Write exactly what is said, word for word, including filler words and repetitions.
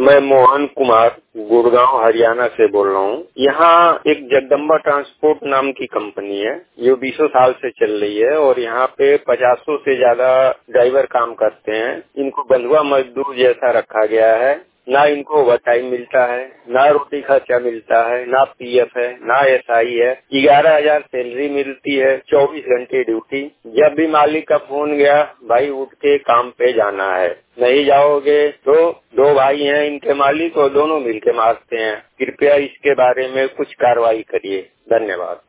मैं मोहन कुमार गुड़गांव हरियाणा से बोल रहा हूँ। यहाँ एक जगदम्बा ट्रांसपोर्ट नाम की कंपनी है, जो बीसों साल से चल रही है और यहाँ पे पचासों से ज्यादा ड्राइवर काम करते हैं। इनको बंधुआ मजदूर जैसा रखा गया है। ना इनको ओवर टाइम मिलता है, ना रोटी खर्चा मिलता है, ना पीएफ है, ना एसआई है। ग्यारह हजार सैलरी मिलती है, चौबीस घंटे ड्यूटी। जब भी मालिक का फोन गया, भाई उठ के काम पे जाना है, नहीं जाओगे तो दो भाई हैं इनके मालिक और दोनों मिलके मारते हैं। कृपया इसके बारे में कुछ कार्रवाई करिए। धन्यवाद।